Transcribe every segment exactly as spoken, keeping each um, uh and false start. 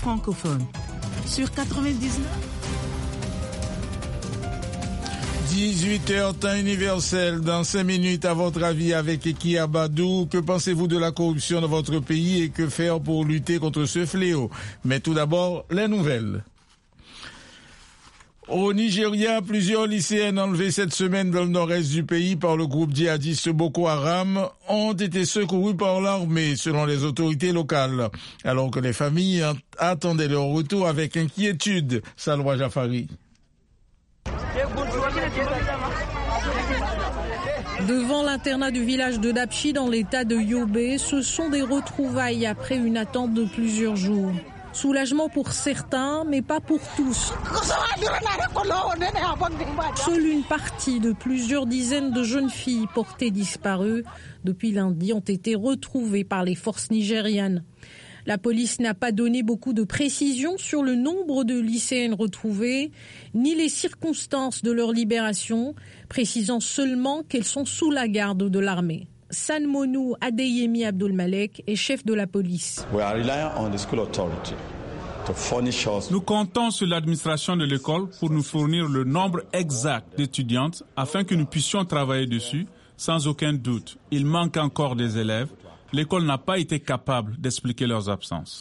francophone sur quatre-vingt-dix-neuf. dix-huit heures, temps universel. Dans cinq minutes, à votre avis, avec Eki Abadou, que pensez-vous de la corruption dans votre pays et que faire pour lutter contre ce fléau? Mais tout d'abord, les nouvelles. Au Nigeria, plusieurs lycéennes enlevées cette semaine dans le nord-est du pays par le groupe djihadiste Boko Haram ont été secourus par l'armée, selon les autorités locales, alors que les familles attendaient leur retour avec inquiétude. Salwa Jafari. Devant l'internat du village de Dapchi dans l'état de Yobe, ce sont des retrouvailles après une attente de plusieurs jours. Soulagement pour certains, mais pas pour tous. Seule une partie de plusieurs dizaines de jeunes filles portées disparues depuis lundi ont été retrouvées par les forces nigérianes. La police n'a pas donné beaucoup de précisions sur le nombre de lycéennes retrouvées, ni les circonstances de leur libération, précisant seulement qu'elles sont sous la garde de l'armée. Sanmonu Adeyemi Abdul-Malek est chef de la police. Nous comptons sur l'administration de l'école pour nous fournir le nombre exact d'étudiantes afin que nous puissions travailler dessus sans aucun doute. Il manque encore des élèves. L'école n'a pas été capable d'expliquer leurs absences.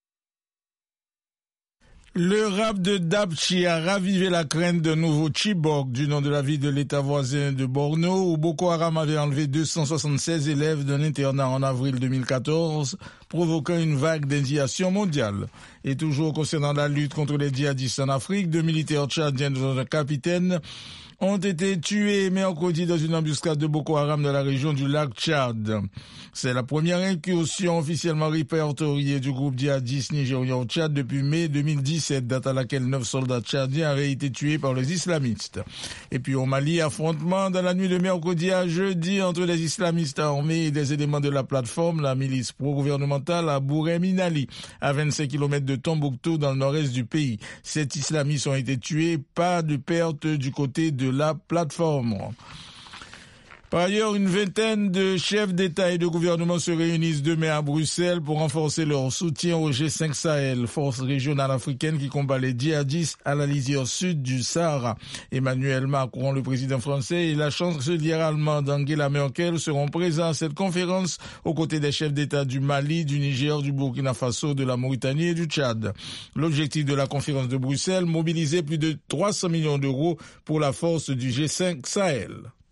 Le rap de Dapchi a ravivé la crainte d'un nouveau Chibok, du nom de la ville de l'État voisin de Borno, où Boko Haram avait enlevé deux cent soixante-seize élèves d'un internat en avril deux mille quatorze, provoquant une vague d'indignation mondiale. Et toujours concernant la lutte contre les djihadistes en Afrique, deux militaires tchadiens dont un capitaine ont été tués mercredi dans une embuscade de Boko Haram dans la région du lac Tchad. C'est la première incursion officiellement répertoriée du groupe djihadiste nigérien au Tchad depuis mai deux mille dix-sept, date à laquelle neuf soldats tchadiens avaient été tués par les islamistes. Et puis au Mali, affrontement dans la nuit de mercredi à jeudi entre les islamistes armés et des éléments de la plateforme, la milice pro-gouvernementale à Bouré-Minali, à vingt-cinq kilomètres de Tombouctou dans le nord-est du pays. Sept islamistes ont été tués, pas de perte du côté de la plateforme. Par ailleurs, une vingtaine de chefs d'État et de gouvernement se réunissent demain à Bruxelles pour renforcer leur soutien au G cinq Sahel, force régionale africaine qui combat les djihadistes à la lisière sud du Sahara. Emmanuel Macron, le président français, et la chancelière allemande Angela Merkel seront présents à cette conférence aux côtés des chefs d'État du Mali, du Niger, du Burkina Faso, de la Mauritanie et du Tchad. L'objectif de la conférence de Bruxelles, mobiliser plus de trois cents millions d'euros pour la force du G cinq Sahel.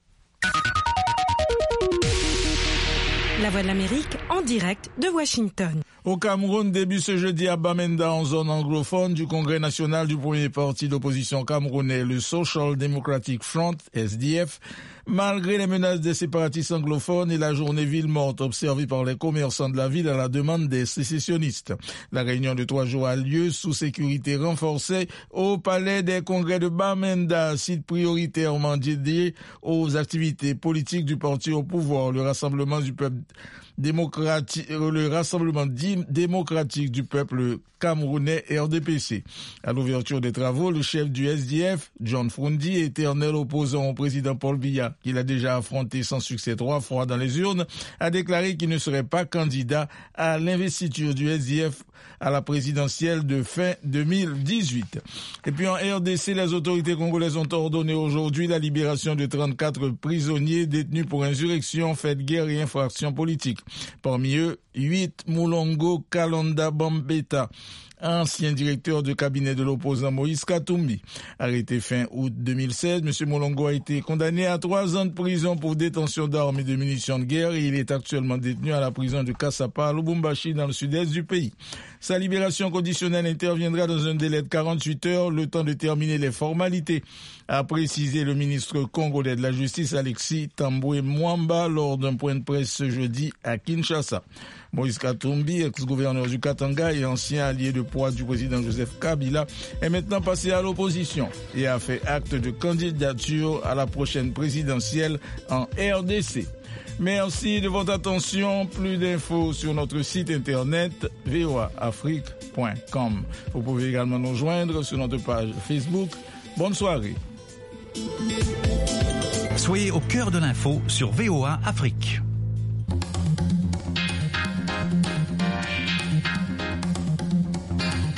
La Voix de l'Amérique en direct de Washington. Au Cameroun, début ce jeudi à Bamenda, en zone anglophone, du congrès national du premier parti d'opposition camerounais, le Social Democratic Front, S D F, malgré les menaces des séparatistes anglophones et la journée ville morte observée par les commerçants de la ville à la demande des sécessionnistes. La réunion de trois jours a lieu sous sécurité renforcée au palais des congrès de Bamenda, site prioritairement dédié aux activités politiques du parti au pouvoir, le rassemblement du peuple démocratique, le rassemblement démocratique du peuple camerounais R D P C. À l'ouverture des travaux, le chef du S D F, John Frundi, éternel opposant au président Paul Biya, qu'il a déjà affronté sans succès trois fois dans les urnes, a déclaré qu'il ne serait pas candidat à l'investiture du S D F à la présidentielle de fin deux mille dix-huit. Et puis en R D C, les autorités congolaises ont ordonné aujourd'hui la libération de trente-quatre prisonniers détenus pour insurrection, fait de guerre et infraction politique. Parmi eux, huit Moulongo Kalonda Bambeta, ancien directeur de cabinet de l'opposant Moïse Katumbi. Arrêté fin août deux mille seize, M. Moulongo a été condamné à trois ans de prison pour détention d'armes et de munitions de guerre et il est actuellement détenu à la prison de Kassapa à Lubumbashi dans le sud-est du pays. Sa libération conditionnelle interviendra dans un délai de quarante-huit heures, le temps de terminer les formalités, a précisé le ministre congolais de la Justice Alexis Tambwe Mwamba lors d'un point de presse ce jeudi à Kinshasa. Moïse Katumbi, ex-gouverneur du Katanga et ancien allié de poids du président Joseph Kabila, est maintenant passé à l'opposition et a fait acte de candidature à la prochaine présidentielle en R D C. Merci de votre attention. Plus d'infos sur notre site internet v o a afrique point com. Vous pouvez également nous joindre sur notre page Facebook. Bonne soirée. Soyez au cœur de l'info sur V O A Afrique.